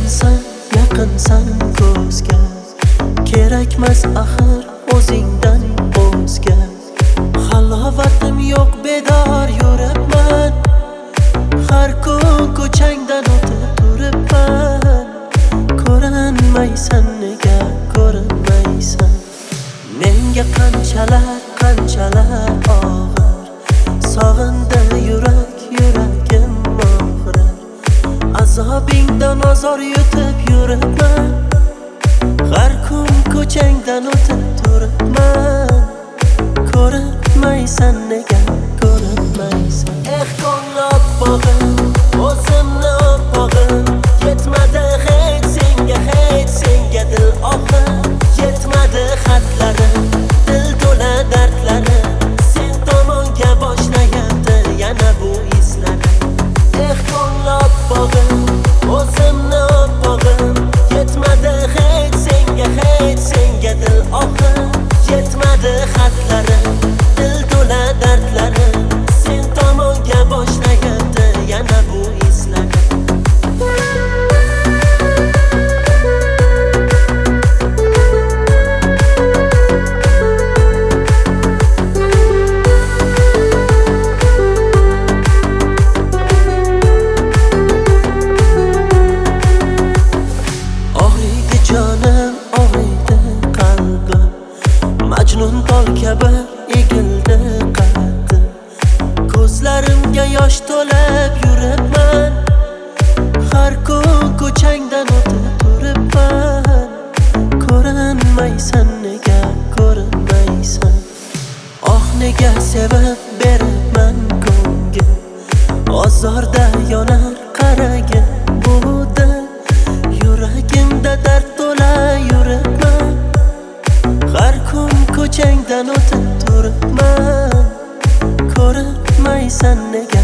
yaqinsan, yaqinsan ko'zga. Kerakmas axir o'zingdan o'zga. Halovatim yo'q, bedor yuribman. Har kun ko'changdan o'tib turibman. Ko'rinmaysan, nega ko'rinmaysan? Menga qanchalar og'ir. Sog'inda yurak, yuragim og'rir. Azobingdan ozor yutib yuribman. Har kun ko'changdan o'tib turibman. Ko'rinmaysan, nega ko'rinmaysan? Ko'nglab bog'im, o'zimni bog'im. Yetmadi hech senga dil oqim. Yetmadi xatlarim, dil to'la dardlarim. Sen tomonga boshlayapti yana bu izlarim. Ko'nglab bog'im, o'zimni bog'im. Yetmadi hech senga dil oqim. Yetmadi xatlarim, dil to'la dardlarim. Sen tomonga boshlayapti yana bu izlarim. Og'riydi jonim, og'riydi qalbim. Majnun tol kabi egildi qaddim. Ko'zlarimga yosh to'lib yuribman. Har kun ko'changdan o'tib turibman. Ko'rinmaysan, nega ko'rinmaysan? Nega sevib beribman ko'ngil. Ozorda yonar qaragin bu dil. Yuragimda dard to'la yuribman. Har kun ko'changdan o'tib turibman. Ko'rinmaysan, nega